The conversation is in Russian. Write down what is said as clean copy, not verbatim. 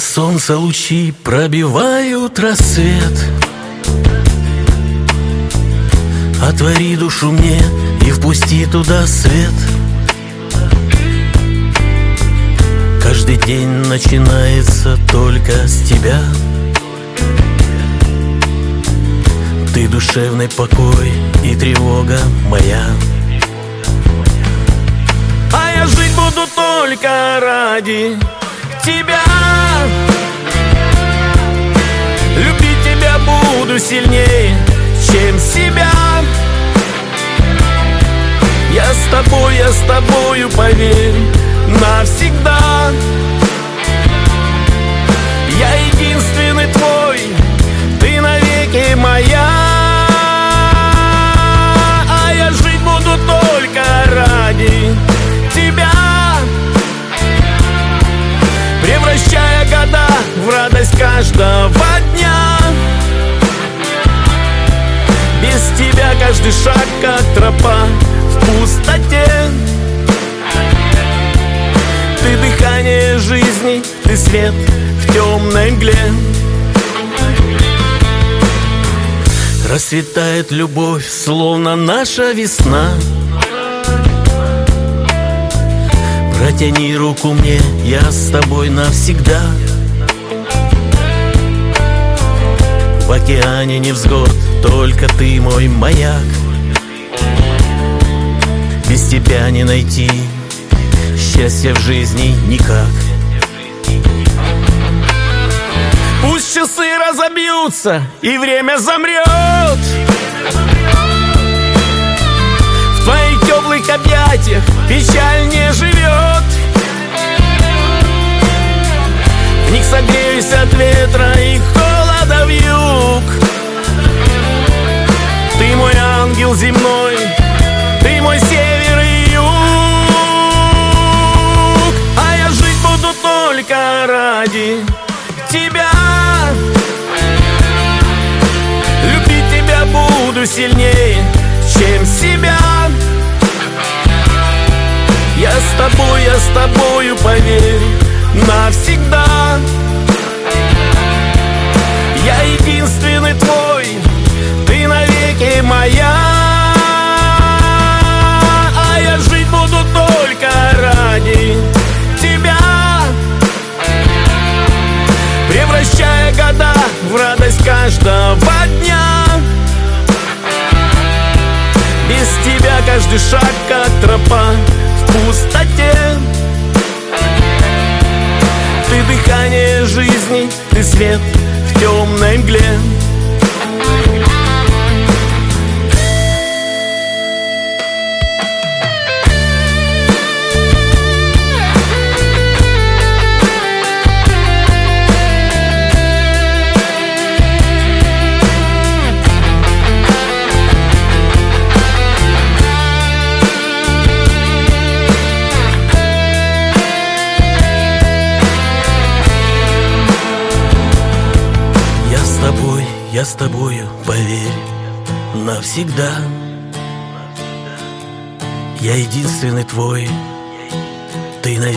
солнца лучи пробивают рассвет. Отвори душу мне и впусти туда свет. Каждый день начинается только с тебя. Ты душевный покой и тревога моя. А я жить буду только ради тебя. Любить тебя буду сильнее, чем себя. Я с тобою, поверь, навсегда. Я единственный твой, ты навеки моя. А я жить буду только ради тебя, превращая года в радость каждого дня. Без тебя каждый шаг как тропа в пустоте. Ты дыхание жизни, ты свет в темной мгле. Расцветает любовь, словно наша весна. Протяни руку мне, я с тобой навсегда. В океане невзгод, только ты мой маяк. Без тебя не найти счастья в жизни никак. Пусть часы разобьются и время замрет, в твоих теплых объятиях печаль не живет. В них согреюсь от ветра и холода вьюг. Ты мой ангел земной, ты мой север и юг. А я жить буду только ради тебя. Любить тебя буду сильнее, чем себя. Я с тобою, поверь, навсегда. Я единственный твой, ты навеки моя. А я жить буду только ради тебя, превращая года в радость каждого дня. Без тебя каждый шаг как тропа в пустоте. Ты дыхание жизни, ты свет в темной мгле. Я с тобою, поверь, навсегда. Я единственный твой, ты навеки.